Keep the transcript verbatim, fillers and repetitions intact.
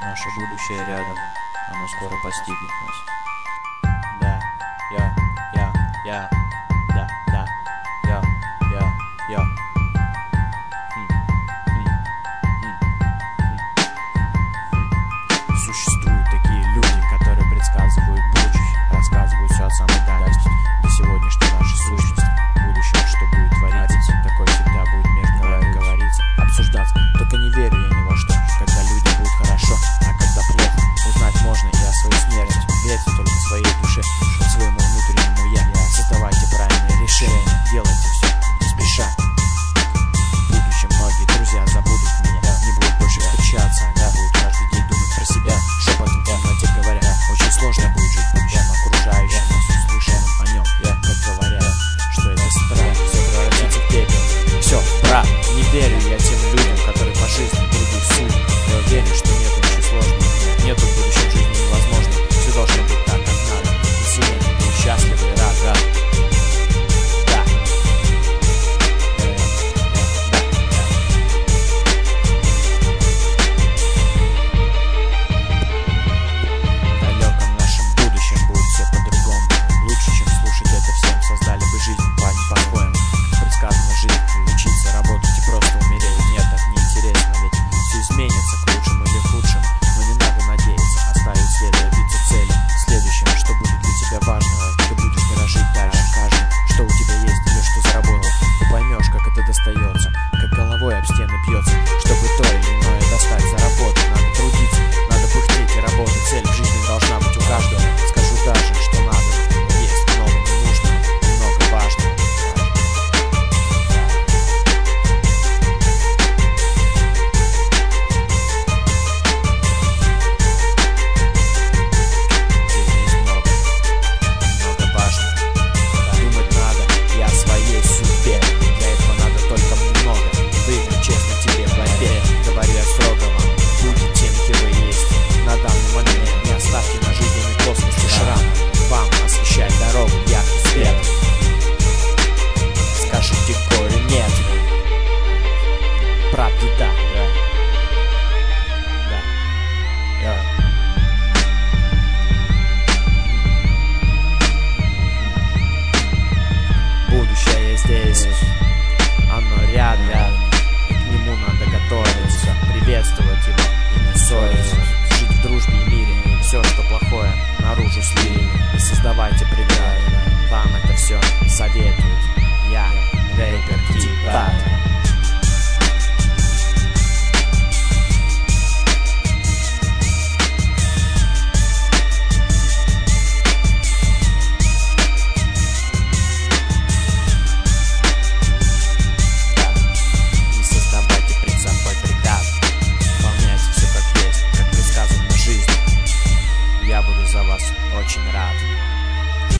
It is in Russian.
Наше будущее рядом, оно скоро постигнет нас. Да, я, я, я, да, да, я, я, я. Хм, хм, хм, хм, хм. Существуют такие люди, которые предсказывают будущее, рассказывают все от самой дальности до сегодняшней нашей сущности. Будущее, что будет твориться, такое всегда будет между нами говориться, обсуждаться. Только не верю я ни во что, когда людям будет хорошо, а когда плохо, узнать можно и о своей смерти. Верьте только своей душе, своему внутреннему я. Создавайте правильные решения, делайте все не спеша. В будущем многие друзья забудут меня, не будут больше встречаться, да, будут каждый день думать про себя, шепотом в темноте говоря. Очень сложно будет жить в будущем, окружающим нас услышанным о нем, я, как говорят, что это страх, все превратится в пепел. Все, брат, не верю я тем людям, которые по жизни других судят. Я уверен, что нет ничего сложного, нету в будущем жизни невозможно. Все должно быть так, как надо. И сегодня будь счастлив и рад, рад. Да. Э, э, да, да. В далеком нашем будущем будет все по-другому. Лучше, чем слушать это всем, создали бы жизнь по-своему. Предсказана жизнь, учиться, работать и просто умереть. Нет, так неинтересно, ведь все изменится к лучшему или к худшему. Но не надо надеяться, оставить след, добиться цели. Следующее, что будет для тебя важно, ты будешь дорожить дальше каждым, что у тебя есть или что заработал. Ты поймешь, как это достается, как головой об стены бьется. Чтобы то или иное достать, заработать, надо трудиться, надо пыхтеть и работать. Цель в жизни должна быть у каждого. Скажу даже, что надо, есть много ненужного, много важного. Правда, да, да, да, да. Будущее здесь, оно рядом, рядом, и к нему надо готовиться, приветствовать его и не ссориться, жить в дружбе и мире, все, что плохое, наружу слили, и создавайте преграды, вам это все советуют, я, рэпер Типат. Очень рад.